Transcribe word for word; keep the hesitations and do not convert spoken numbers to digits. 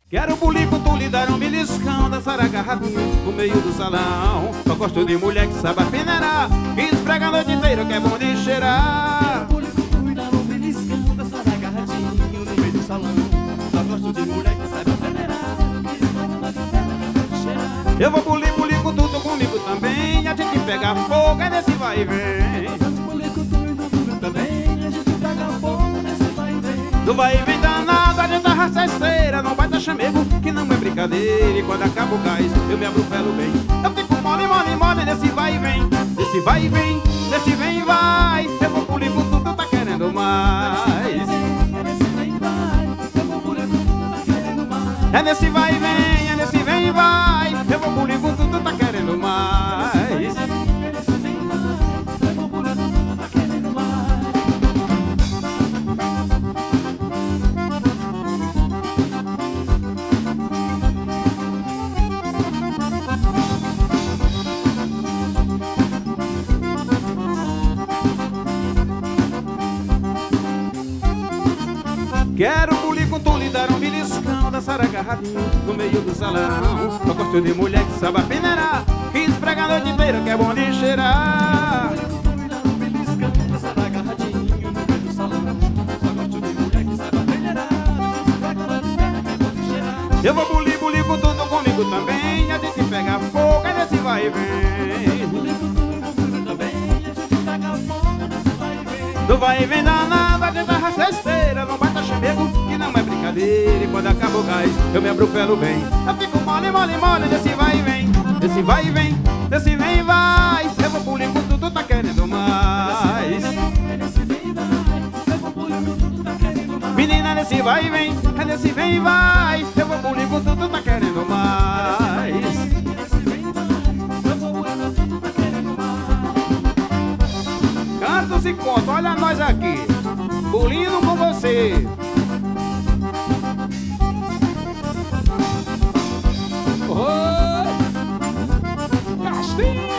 Quero bulir com tu, lhe dar um beliscão, dançar agarradinho no meio do salão. Só gosto de mulher que sabe peneirar, que esfrega a noite inteira, que é bom de cheirar. Quero bulir com tu e dar um beliscão, dançar agarradinho no meio do salão. Só gosto de mulher que sabe peneirar, que esfrega a noite inteira, que é bom de cheirar. Eu vou bulir, bulir com tu, tô comigo também. A gente pega fogo, é nesse vai e vem. Eu vou bulir com tu e comigo também. A gente pega fogo, nesse vai e vem. Do vai e vem danado, a gente arrasta a esteira, não bate chamego, que não é brincadeira. E quando acaba o gás, eu me abro pelo bem. Eu fico mole, mole, mole, nesse vai e vem. Nesse vai e vem, nesse vem e vai. Eu vou bulir com tu, tu tá querendo mais. É nesse vem e vai. Eu vou bulir com tu, tu tá querendo mais. É nesse vai e vem, é nesse vem e vai. Eu vou bulir com tu, tu tá querendo mais. É nesse vem e vai. Eu vou bulir com tu, tu tá querendo mais. Quero bulir com tu, lhe dar um beliscão, dançar agarradinho no meio do salão. Só gosto de mulher que sabe peneirar, que esfrega a noite inteira, que é bom de cheirar. Eu vou bulir, bulir com tudo comigo também. A gente pega fogo, é nesse vai e vem. Do vai e vem danado, a gente arrasta a esteira, não bata chamego, que não é brincadeira. E quando acaba o gás, eu me abro pelo bem. Eu fico mole, mole, mole, nesse vai e vem. Nesse vai e vem, nesse vem e vai. Eu vou bulir com tudo, tá querendo mais. Menina, nesse vai e vem, é nesse vem e vai. Eu vou bulir com tudo, tá querendo mais. Cantos e contos, olha nós aqui, bulindo com você. Oi, Castilho.